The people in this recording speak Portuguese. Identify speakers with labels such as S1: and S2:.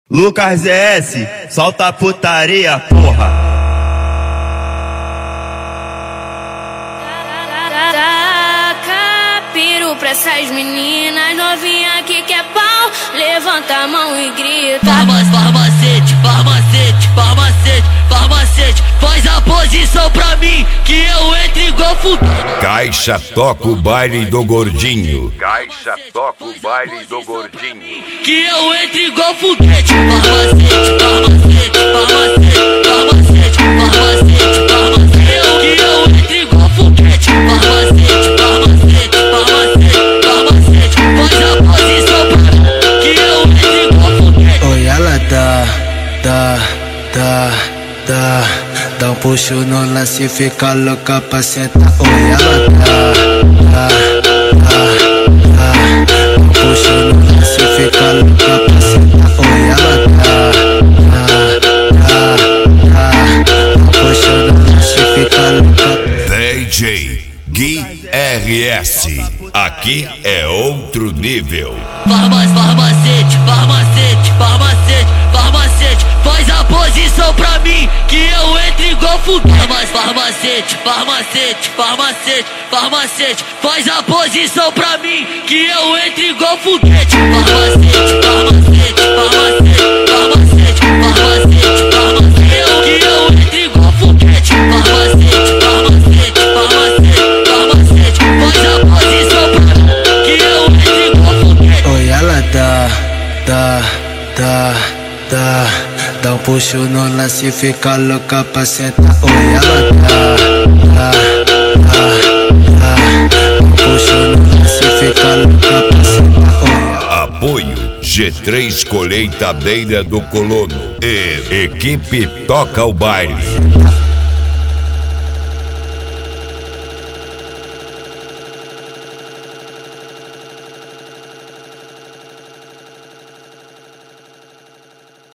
S1: Lucas ZS, solta a putaria, porra.
S2: Taca piru pra essas meninas novinha que quer pau, levanta a mão e grita.
S3: Farmacete, farmacete, farmacete, farmacete, faz a posição pra mim que eu entro igual foguete.
S4: Caixa toca o baile do gordinho.
S5: Caixa toca o baile do gordinho.
S3: Que eu entro igual foguete. Farmacete, farmacete, farmacete, farmacete, farmacete, farmacete. Que eu entro igual foguete. Farmacete, farmacete, farmacete, farmacete, faz a posição pra mim que eu entro igual foguete.
S6: Oi, ela dá um puxo no lance, fica louca pra sentar. Oi, ela dá um puxo no lance, fica louca pra sentar. Oi, ela dá um puxo no lance, fica louca.
S4: DJ Gui RS, aqui é outro nível.
S3: Farmacete, farmacete, farmacete, farmacete, faz a posição pra mim que eu entro igual foguete. Farmacete, farmacete, farmacete, farmacete, faz a posição pra mim que eu entro igual foguete. Farmacete, farmacete, farmacete, farmacete, farmacete, farmacete, que eu entro igual foguete. Farmacete, farmacete, farmacete, farmacete, faz a posição pra mim que eu entro igual foguete.
S6: Oi, ela dá um puxo no lance, fica louca pra sentar. Oi, ela dá um puxo no lance, fica louca pra sentar. Oi,
S4: Apoio G3 Colheitadeira do Colono e Equipe Toca o Baile.